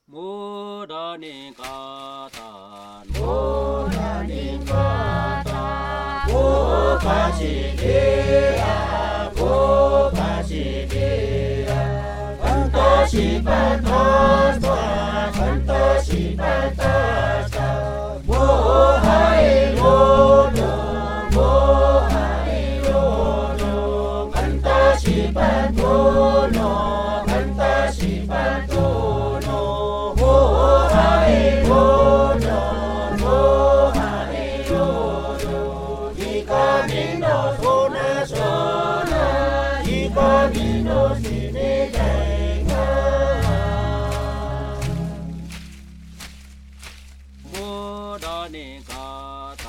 무라니 가다 무라니 가다 고가시리야 고가시리야 반타시반타사 반타시반타사 모하이로노 모하이로노 반타시반토노 반타시반토노 모하이로노 모하이로노 이 camino 소나 소나 이 camino 시내가이가 무라니 가다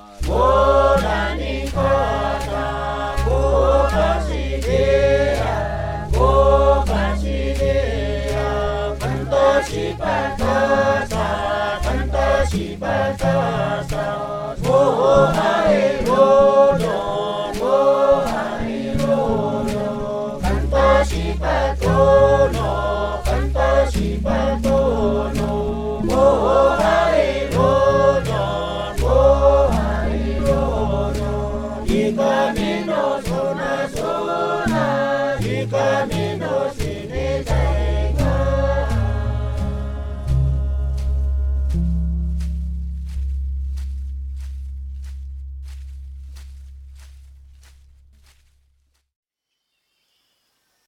무라니 가다 고가시리야 고가시리야 반타시반타사 반타시반타사 모하이로노